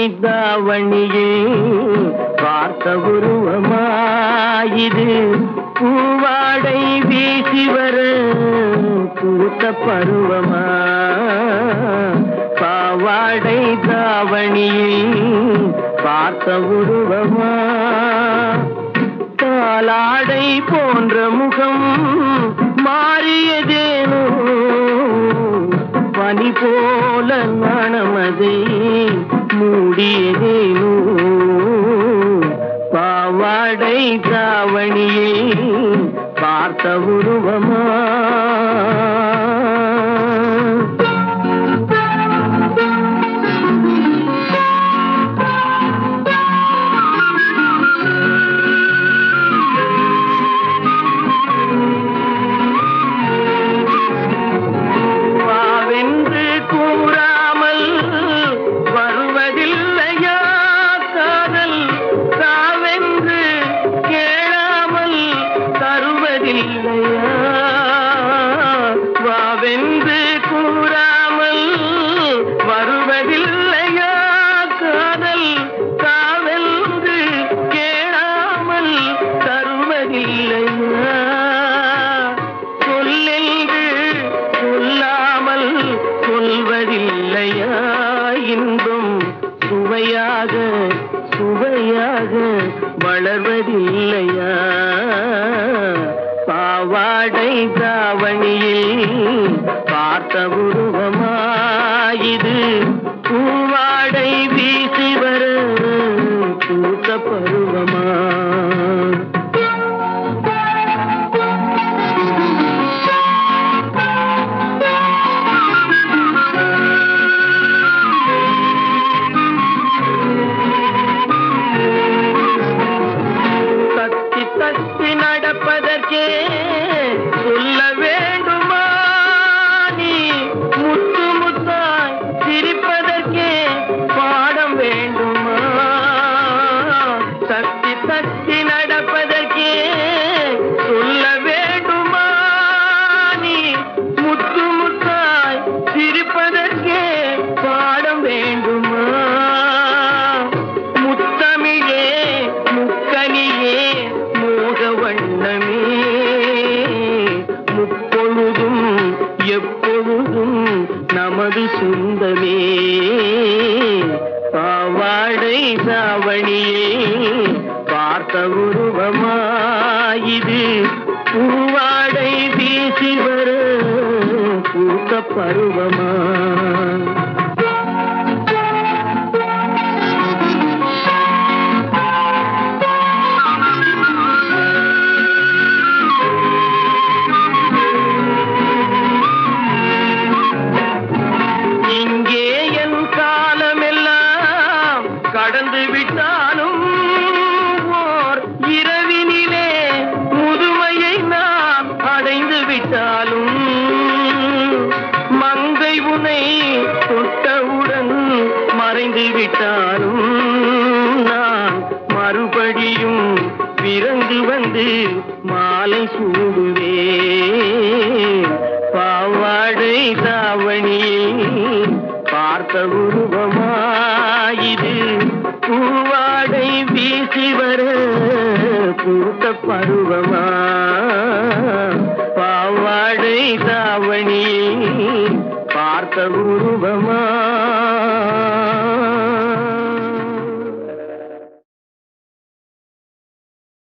தாவணியில் பார்த்த உருவமாயிது பூவாடை வீசி வர பூத்த பருவமா பாவாடை தாவணியில் பார்த்த உருவமா பாலாடை போன்ற முகம் மாறியதேனோ பனி போல நாணமதை மூடியதேனோ பாவாடை தாவணியை பார்த்த உருவமா வாவென்று கூறாமல் வருவதில்லையா காதல் காவென்று கேளாமல் தருவதில்லையா சொல்லென்று சொல்லாமல் சொல்வதில்லையா இன்பம் சுவையாக சுவையாக வளர்வதில்லையா பாவாடை தாவணியில் பார்த்த உருவமாயிது பூவாடை வீசி வர பூத்த பருவமா தத்தி தத்தி நடப்பதற்கே சொல்ல வேண்டுமா நீ முத்து முத்தாய் சிரிப்பதற்கே பாடம் வேண்டுமா தத்தி தத்தி நடப்பதற்கே சொல்ல வேண்டுமா நீ முத்து முத்தாய் சிரிப்பதற்கே பாடம் வேண்டுமா முத்தமிழே முக்கனியே மோக வண்ணமே முப்பொழுதும் எப்பொழுதும் நமது சொந்தமே பாவாடை தாவணியே பார்த்த உருவமாயிது பூவாடை வீசி வர பூத்த பருவமா கடந்து விட்டாலும் ஓர் இரவினிலே முதுமையை நான் அடைந்து விட்டாலும் மங்கை உனை தொட்டவுடன் மறைந்து விட்டாலும் நான் மறுபடியும் பிறந்து வந்து மாலை சூடுவேன் பாவாடை தாவணியில் பார்த்த உருவமாயிது பூவாடை வீசி வர பூத்த பருவமா பாவாடை தாவணியில் பார்த்த உருவமா